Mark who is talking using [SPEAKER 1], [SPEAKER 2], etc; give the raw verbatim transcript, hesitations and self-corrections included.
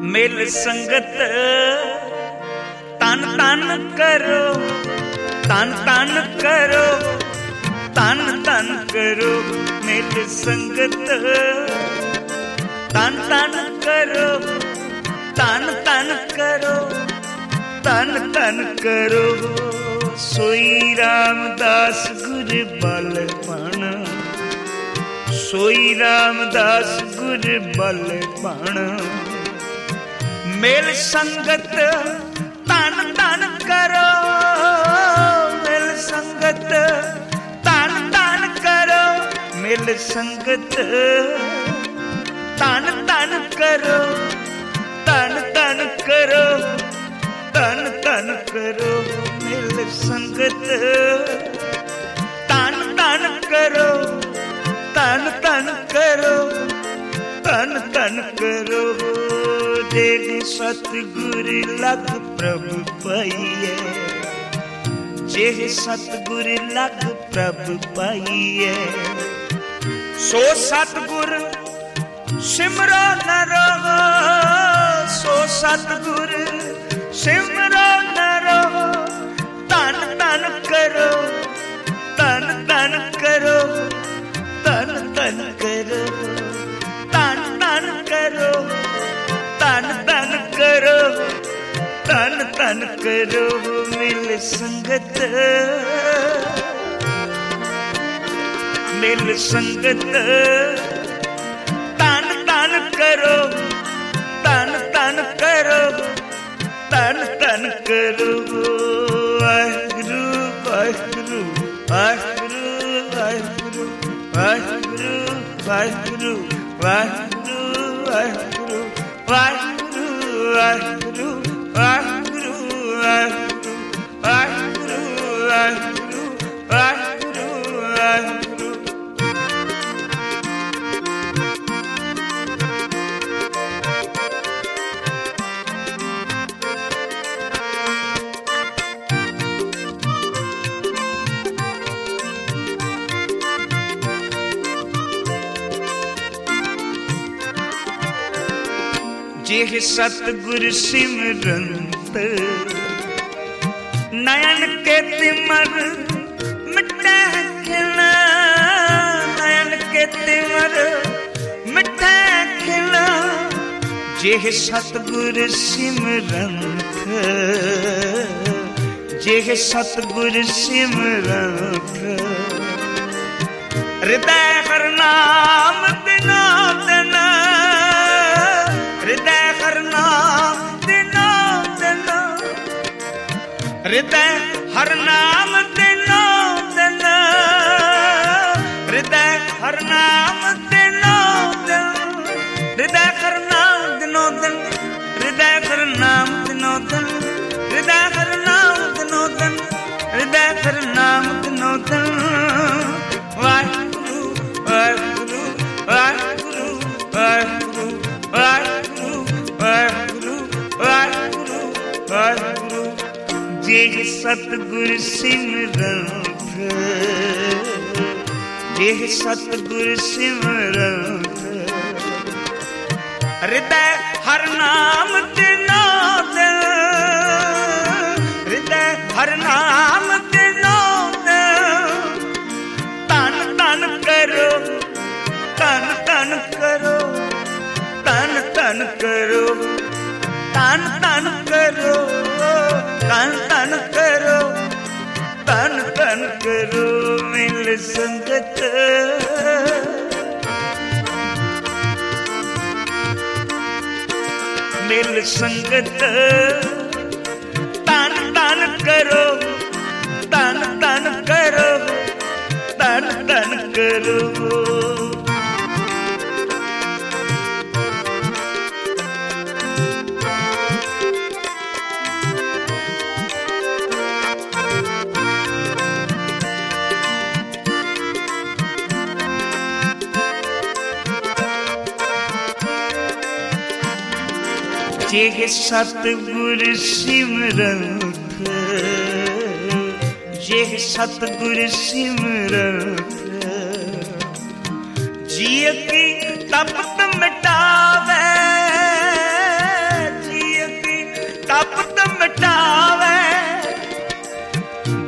[SPEAKER 1] मिल संगत तन तन करो, तन तन करो, तन तन करो। मिल संगत तन तन करो, तन तन करो, तन तन करो। सोई रामदास गुर बलपण, सोई रामदास गुर बलपण। मिल संगत तन तन करो, मिल संगत तन तन करो। मिल संगत तन तन करो, तन तन करो, तन तन करो। मिल संगत तन तन करो, तन तन करो, तन तन करो। जेहि सतगुर लग प्रभु पाइए, जेहि सतगुर लग प्रभु पाइए। सो सतगुर सिमरो न रहो, सो सतगुर सिमरो न रहो। तन तन करो, तन तन करो, तन तन करो, तन तन करो, तन तन करो, तन तन करो। मिल संगत, मिल संगत तन तन करो, तन तन करो, तन तन करो। वाहिगुरु वाहिगुरु वाहिगुरु वाहिगुरु वाहिगुरु वाहिगुरु वाहिगुरु वाहिगुरु वाहिगुरु वाहिगुरु वाहिगुरु वाहिगुरु वाहिगुरु वाहिगुरु वाहिगुरु वाहिगुरु। जेह सतगुर सिमरंत नयन के तिमर मिटे खिला, नयन के तिमर मिटे खिला। जेह सतगुर सिमरंत, जेह सतगुर सिमरंत। हृदय हर नाम दिनो दिन, हृदय हर नाम दिनो दिन, हृदय हर नाम दिनो दिन, हृदय हर नाम दिनो दिन, हृदय हर नाम दिनो दिन, हृदय हर नाम दिनो दिन, हृदय हर नाम दिनो दिन, हृदय हर नाम दिनो दिन। वाहिगुरु वाहिगुरु वाहिगुरु वाहिगुरु वाहिगुरु वाहिगुरु वाहिगुरु वाहिगुरु। जेह सतगुर सिमरंत, जेह सतगुर सिमरंत। हृदय हर नाम दिनो दिन, हृदय हर नाम दिनो दिन। तन तन करो, तन तन करो, तन तन करो, तन तन करो, तन तन करो, तन तन करो। मिल संगत, मिल संगत तन तन करो, तन तन करो, तन तन करो। जेह सतगुर सिमरंत, जेह सतगुर सिमरंत। जिय की तपत मिटावे,